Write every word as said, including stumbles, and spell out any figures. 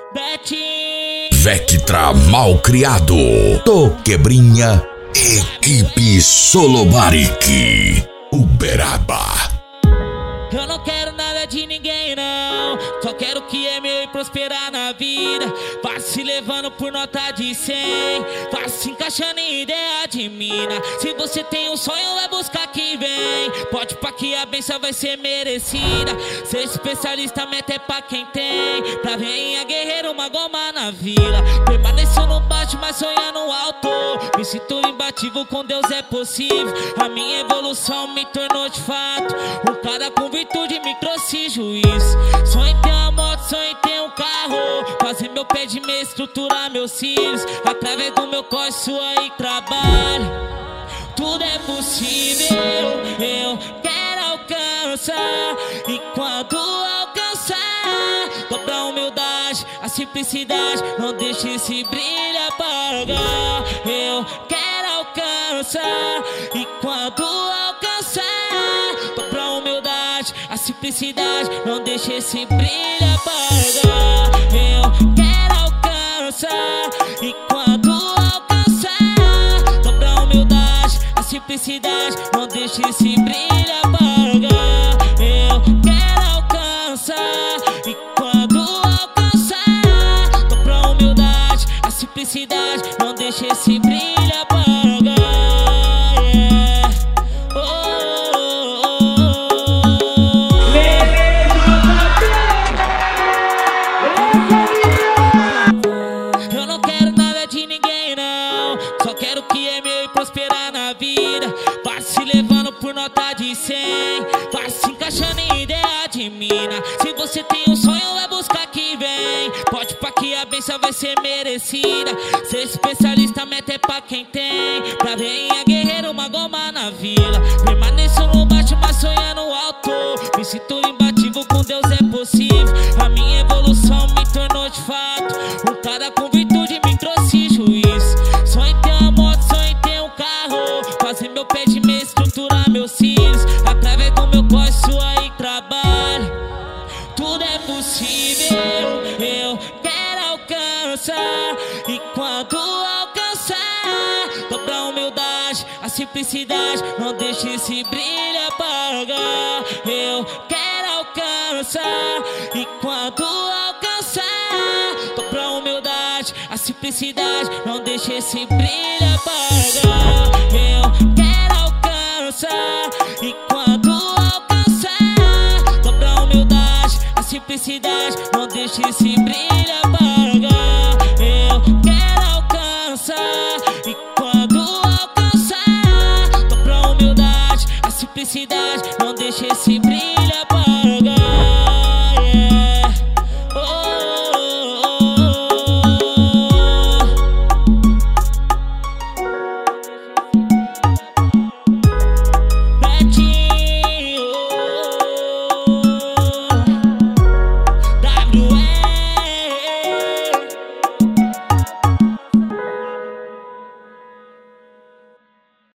Vectra Malcriado, Toquebrinha, equipe Solobaric, Uberaba. Eu não quero nada de ninguém não, só quero que é meu e prosperar na vida. Vai se levando por nota de cem, vai se encaixando em ideia de mina. Se você tem um sonho, vai buscar que vem. Pode pá que a benção vai ser merecida. Ser especialista, meta é pra quem tem. Pra veinha guerreiro, uma goma na vila. Permaneço no baixo, mas sonhando alto. Me sinto imbatível, com Deus é possível. A minha evolução me tornou de fato um cara com virtude me trouxe juízo. Sonho em ter uma moto, sonho em ter um carro. Fazer meu pé de meia, estruturar meus cílios. Através do meu corre, sua e trabalho. Tudo é possível, eu quero alcançar. E quando alcançar, dobra a humildade, a simplicidade. Não deixe esse brilho apagar. Eu quero alcançar. E quando alcançar, dobra a humildade, a simplicidade. Não deixe esse brilho apagar. Eu quero alcançar. E quando alcançar, dobra a humildade, a simplicidade. Não deixe esse brilho apagar. Eu quero alcançar. E quando alcançar, dobra a humildade, a simplicidade. Não deixe esse brilho apagar. Só quero que é meu e prosperar na vida. Vai se levando por nota de cem, vai se encaixando em ideia de mina. Se você tem um sonho, vai buscar que vem. Pode pá que a benção vai ser merecida. Ser especialista, meta é pra quem tem. Pra veinha guerreiro, uma goma na vila. Permaneço no baixo, mas sonhando alto. Me sinto imbatível, com Deus é possível. A minha evolução me tornou de fato um cara com virtude me trouxe juízo. Sonho em ter uma moto, sonho em ter um carro. Fazer meu pé de meia, estruturar meus cílios. Através do meu corre, sua e trabalho. Tudo é possível, eu quero alcançar. E quando alcançar, dobra a humildade, a simplicidade. Não deixe esse brilho apagar. Eu quero alcançar. E quando alcançar, dobra a humildade, a simplicidade. Não deixe esse brilho apagar. Eu quero alcançar. E quando alcançar, dobra a humildade, a simplicidade. Não deixe esse brilho apagar. Eu quero alcançar. E quando alcançar, dobra a humildade, a simplicidade. Não deixe esse brilho